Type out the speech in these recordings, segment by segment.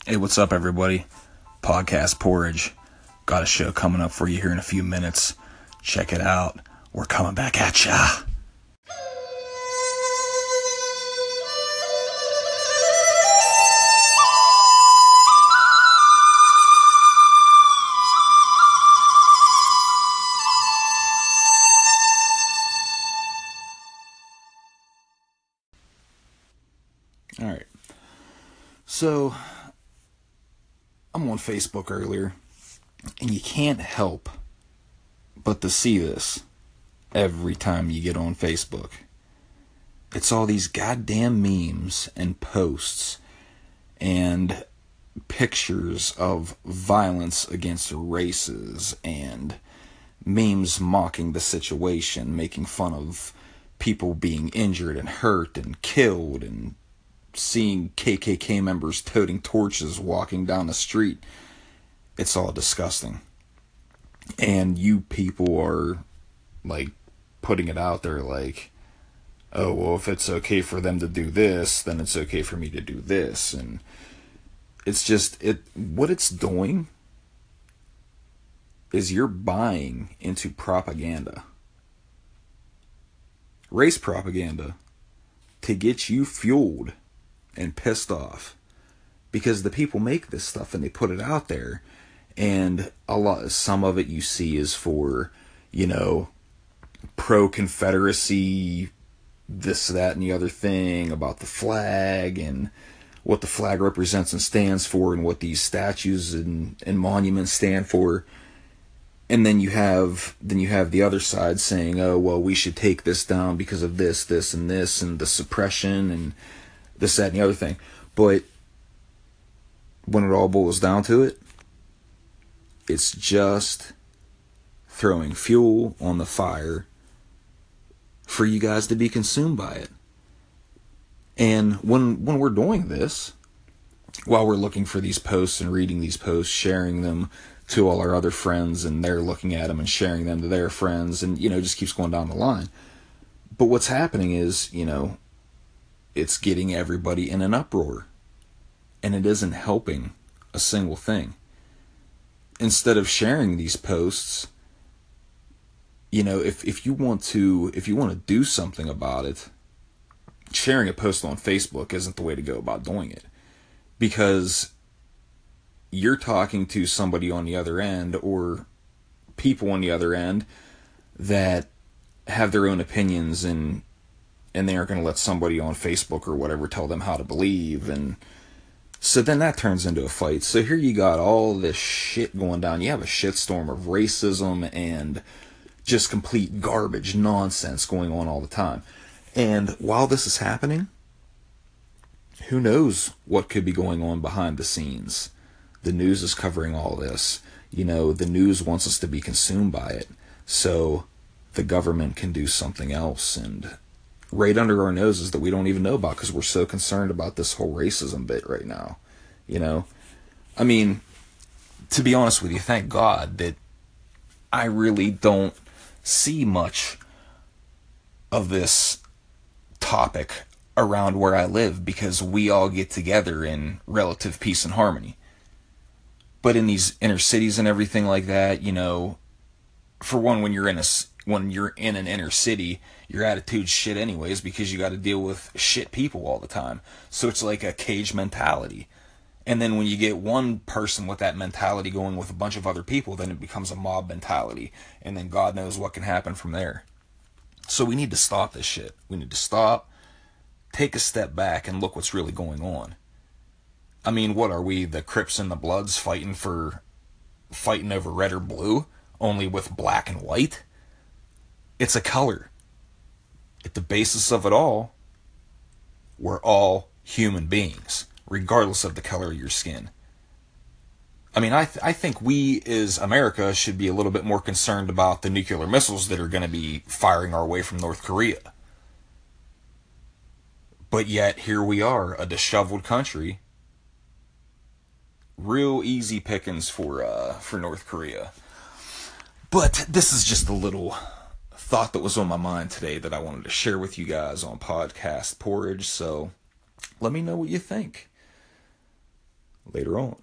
Hey, what's up, everybody? Podcast Porridge. Got a show coming up for you here in a few minutes. Check it out. We're coming back at ya. Alright. So, I'm on Facebook earlier, and you can't help but to see this every time you get on Facebook. It's all these goddamn memes and posts and pictures of violence against races and memes mocking the situation, making fun of people being injured and hurt and killed, and seeing KKK members toting torches walking down the street. It's all disgusting. And you people are like putting it out there like, oh, well, if it's okay for them to do this, then it's okay for me to do this. And it's just, what it's doing is you're buying into propaganda. Race propaganda to get you fueled and pissed off. Because the people make this stuff and they put it out there. And some of it you see is for, pro-Confederacy, this, that, and the other thing about the flag and what the flag represents and stands for and what these statues and monuments stand for. And then you have the other side saying, oh, well, we should take this down because of this, this, and this, and the suppression and this, that, and the other thing. But when it all boils down to it, it's just throwing fuel on the fire for you guys to be consumed by it. And when we're doing this, while we're looking for these posts and reading these posts, sharing them to all our other friends, and they're looking at them and sharing them to their friends, and, just keeps going down the line. But what's happening is, it's getting everybody in an uproar. And it isn't helping a single thing. Instead of sharing these posts, if you want to do something about it, sharing a post on Facebook isn't the way to go about doing it. Because you're talking to somebody on the other end, or people on the other end, that have their own opinions, and they aren't going to let somebody on Facebook or whatever tell them how to believe. And so then that turns into a fight. So here you got all this shit going down. You have a shitstorm of racism and just complete garbage nonsense going on all the time. And while this is happening, who knows what could be going on behind the scenes. The news is covering all this. The news wants us to be consumed by it. So the government can do something else and right under our noses that we don't even know about because we're so concerned about this whole racism bit right now. I mean, to be honest with you, thank God that I really don't see much of this topic around where I live because we all get together in relative peace and harmony. But in these inner cities and everything like that, for one, when you're in an inner city, your attitude's shit anyways because you got to deal with shit people all the time. So it's like a cage mentality. And then when you get one person with that mentality going with a bunch of other people, then it becomes a mob mentality. And then God knows what can happen from there. So we need to stop this shit. We need to stop, take a step back, and look what's really going on. I mean, what are we, the Crips and the Bloods fighting over red or blue, only with black and white? It's a color. At the basis of it all, we're all human beings, regardless of the color of your skin. I mean, I think we as America should be a little bit more concerned about the nuclear missiles that are going to be firing our way from North Korea. But yet, here we are, a disheveled country. Real easy pickings for North Korea. But this is just a little thought that was on my mind today that I wanted to share with you guys on Podcast Porridge. So let me know what you think. later on.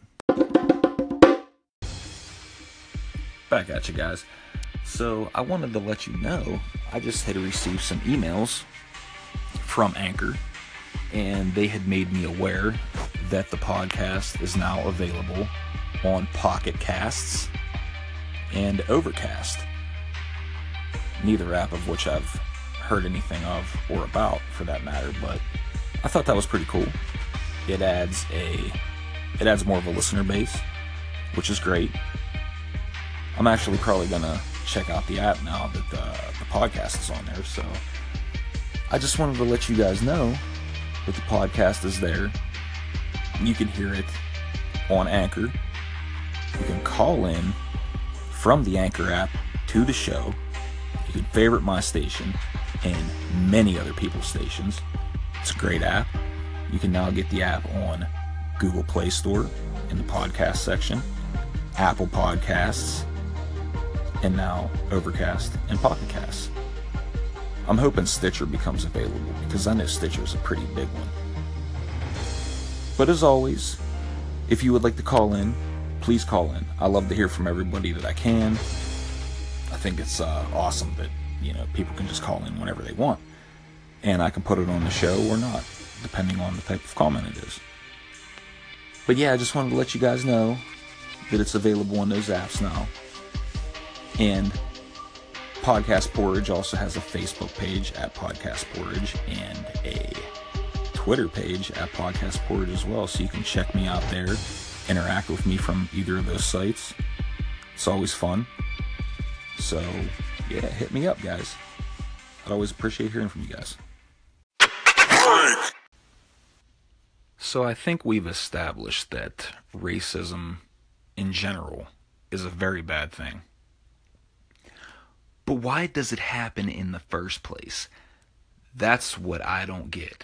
Back at you guys. So I wanted to let you know I just had received some emails from Anchor, and they had made me aware that the podcast is now available on Pocket Casts and Overcast. Neither app of which I've heard anything of or about, for that matter, but I thought that was pretty cool. It adds more of a listener base, which is great. I'm actually probably gonna check out the app now that the podcast is on there. So I just wanted to let you guys know that the podcast is there. You can hear it on Anchor. You can call in from the Anchor app to the show. You can favorite my station and many other people's stations. It's a great app. You can now get the app on Google Play Store in the podcast section, Apple Podcasts, and now Overcast and Pocket Casts. I'm hoping Stitcher becomes available because I know Stitcher's a pretty big one. But as always, if you would like to call in, please call in. I love to hear from everybody that I can. I think it's awesome that, people can just call in whenever they want. And I can put it on the show or not, depending on the type of comment it is. But yeah, I just wanted to let you guys know that it's available on those apps now. And Podcast Porridge also has a Facebook page at Podcast Porridge and a Twitter page at Podcast Porridge as well. So you can check me out there, interact with me from either of those sites. It's always fun. So yeah, hit me up, guys. I'd always appreciate hearing from you guys. So I think we've established that racism in general is a very bad thing. But why does it happen in the first place? That's what I don't get.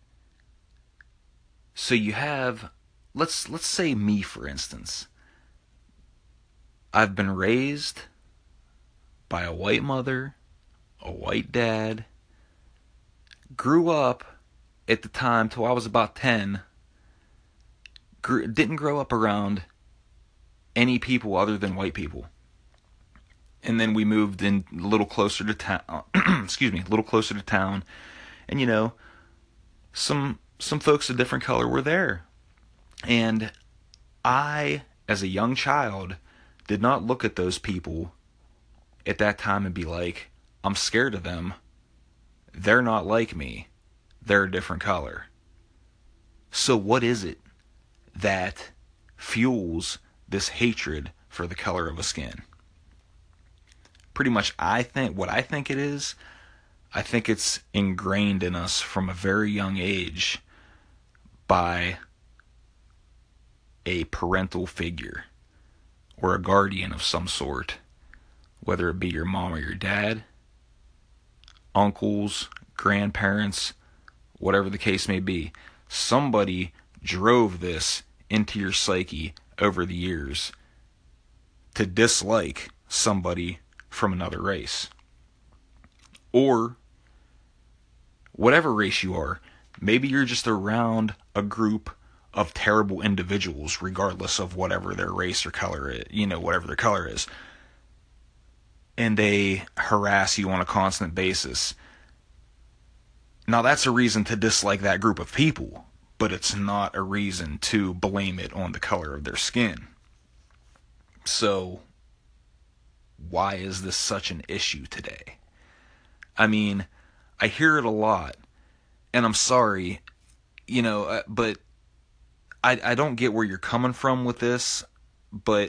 So you have, let's say me, for instance. I've been raised by a white mother, a white dad, grew up at the time till I was about 10, didn't grow up around any people other than white people. And then we moved in a little closer to town, a little closer to town. And some folks of different color were there. And I, as a young child, did not look at those people at that time and be like, I'm scared of them. They're not like me. They're a different color. So what is it that fuels this hatred for the color of a skin? Pretty much, what I think it is, I think it's ingrained in us from a very young age by a parental figure or a guardian of some sort, whether it be your mom or your dad, uncles, grandparents, whatever the case may be. Somebody drove this into your psyche over the years to dislike somebody from another race. Or whatever race you are, maybe you're just around a group of terrible individuals, regardless of whatever their race or color is, whatever their color is. And they harass you on a constant basis. Now that's a reason to dislike that group of people, but it's not a reason to blame it on the color of their skin. So why is this such an issue today? I mean, I hear it a lot, and I'm sorry, but I don't get where you're coming from with this, but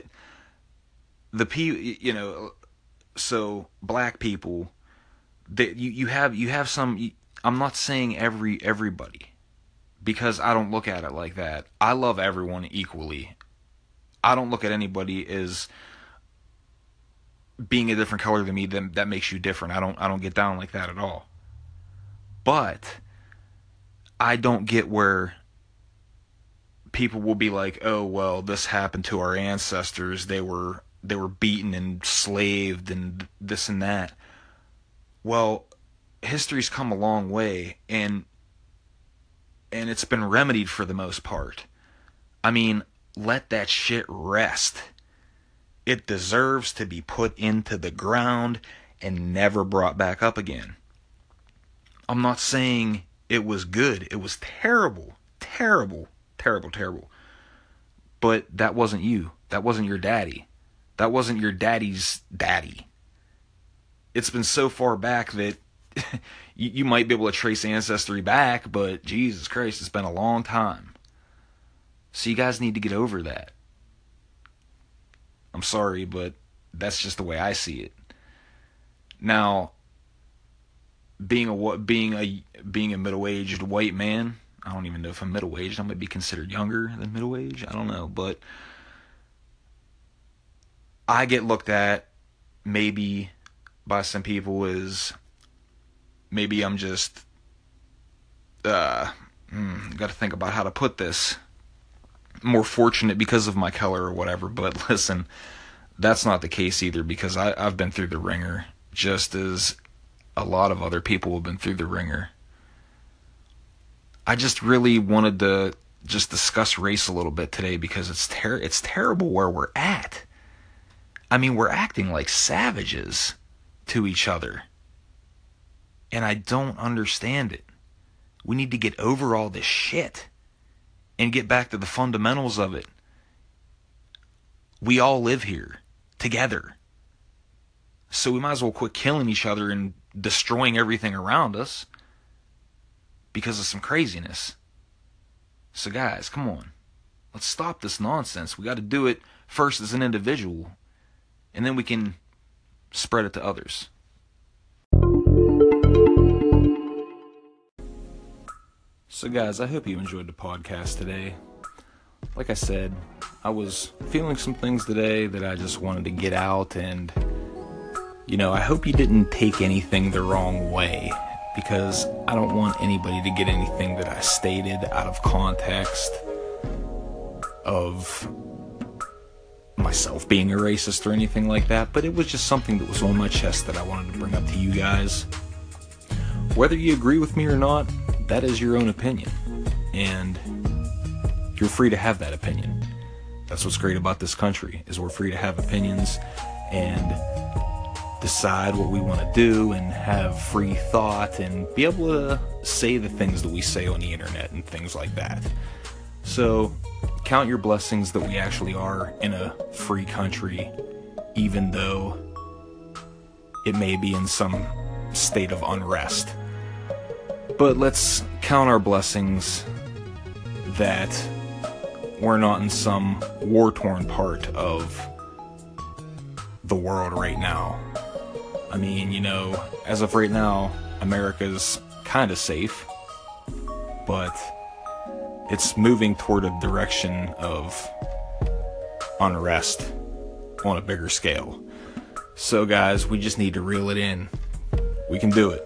so black people, that you have some. I'm not saying everybody, because I don't look at it like that. I love everyone equally. I don't look at anybody as being a different color than me, then that makes you different. I don't get down like that at all. But I don't get where people will be like, oh well, this happened to our ancestors. They were beaten and slaved and this and that. Well, history's come a long way, and it's been remedied for the most part. I mean, let that shit rest. It deserves to be put into the ground and never brought back up again. I'm not saying it was good. It was terrible. Terrible. Terrible, terrible. But that wasn't you. That wasn't your daddy. That wasn't your daddy's daddy. It's been so far back that you might be able to trace ancestry back, but Jesus Christ, it's been a long time. So you guys need to get over that. I'm sorry, but that's just the way I see it. Now, being a middle-aged white man, I don't even know if I'm middle-aged. I might be considered younger than middle-aged. I don't know, but I get looked at maybe by some people as maybe I'm just got to think about how to put this, more fortunate because of my color or whatever. But listen, that's not the case either, because I've been through the ringer just as a lot of other people have been through the ringer. I just really wanted to just discuss race a little bit today because it's terrible where we're at. I mean, we're acting like savages to each other. And I don't understand it. We need to get over all this shit and get back to the fundamentals of it. We all live here together. So we might as well quit killing each other and destroying everything around us because of some craziness. So guys, come on. Let's stop this nonsense. We got to do it first as an individual, and then we can spread it to others. So guys, I hope you enjoyed the podcast today. Like I said, I was feeling some things today that I just wanted to get out, and I hope you didn't take anything the wrong way, because I don't want anybody to get anything that I stated out of context of myself being a racist or anything like that, but it was just something that was on my chest that I wanted to bring up to you guys. Whether you agree with me or not, that is your own opinion, and you're free to have that opinion. That's what's great about this country, is we're free to have opinions and decide what we want to do and have free thought and be able to say the things that we say on the internet and things like that. So count your blessings that we actually are in a free country, even though it may be in some state of unrest. But let's count our blessings that we're not in some war-torn part of the world right now. I mean, as of right now, America's kind of safe, but it's moving toward a direction of unrest on a bigger scale. So guys, we just need to reel it in. We can do it.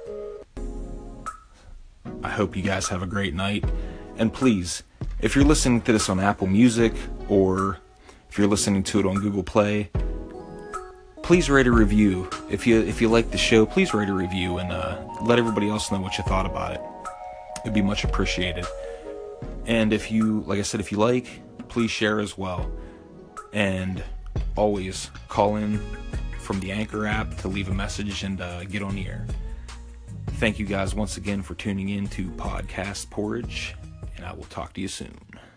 I hope you guys have a great night. And please, if you're listening to this on Apple Music, or if you're listening to it on Google Play, please write a review. If you like the show, please write a review and let everybody else know what you thought about it. It'd be much appreciated. And if you like, please share as well. And always call in from the Anchor app to leave a message and get on the air. Thank you guys once again for tuning in to Podcast Porridge, and I will talk to you soon.